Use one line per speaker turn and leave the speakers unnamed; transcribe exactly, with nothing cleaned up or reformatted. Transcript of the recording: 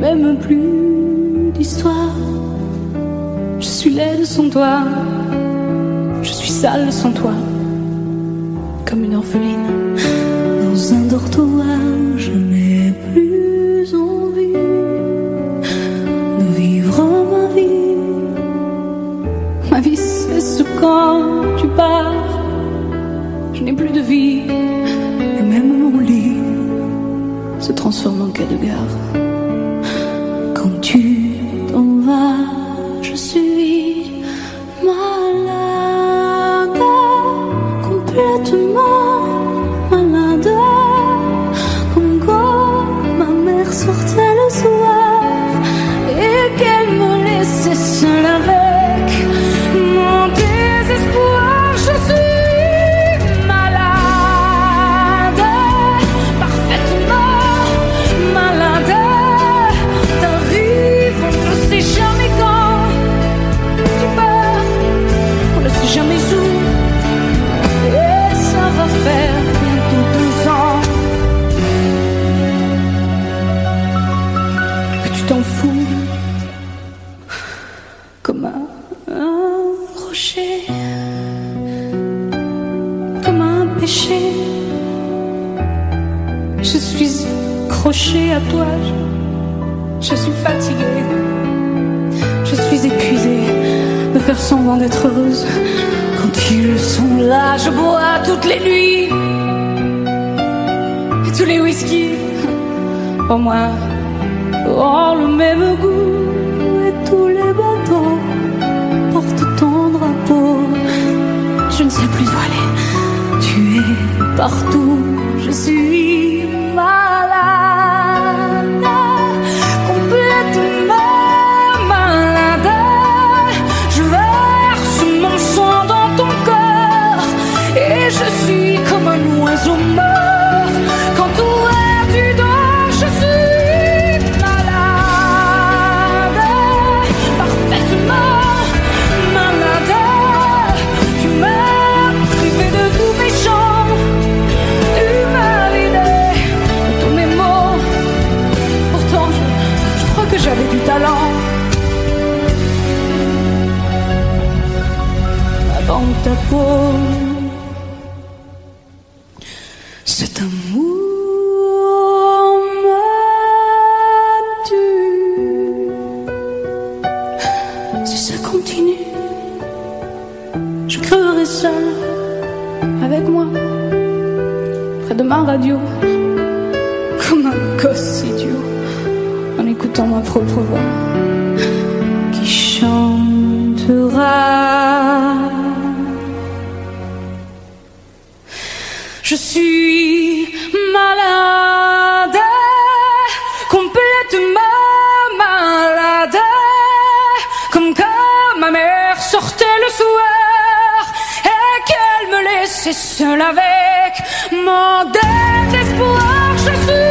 même plus d'histoire. Je suis laide sans toi, je suis sale sans toi, comme une orpheline dans un dortoir. Je n'ai plus envie de vivre ma vie. Ma vie cesse quand tu pars. Je n'ai plus de vie, et même mon lit se transforme en quai de gare. Quand tu t'en vas, je suis malade, complètement malade, comme quand ma mère sortait le soir et qu'elle me laissait seule avec mon désespoir. Je suis malade, parfaitement malade. T'arrives, on ne sait jamais quand. Tu pars, on ne sait jamais où. Et ça va faire bientôt deux ans que tu t'en fous, comme un, un rocher, comme un péché. Je suis accrochée à toi, je, je suis fatiguée, je suis épuisée de faire semblant d'être heureuse. Quand ils sont là, je bois toutes les nuits et tous les whisky pour moi ont le même goût. Et tous les bateaux portent ton drapeau. Je ne sais plus où aller, tu es partout. Je suis malade, complètement malade. Je verse mon sang dans ton corps et je suis comme un oiseau mort. Quand toi tu dors, je suis malade, parfaitement malade. Tu m'as privé de tous mes chants, tu m'as vidé de tous mes mots. Pourtant je, je crois que j'avais du talent avant ta peau. Cet amour me tue. Si ça continue, je crèverai seule avec moi, près de ma radio, comme un gosse idiot, en écoutant ma propre voix qui chantera. Je suis malade, complètement malade, comme quand ma mère sortait le soir et qu'elle me laissait seule avec mon désespoir. Je suis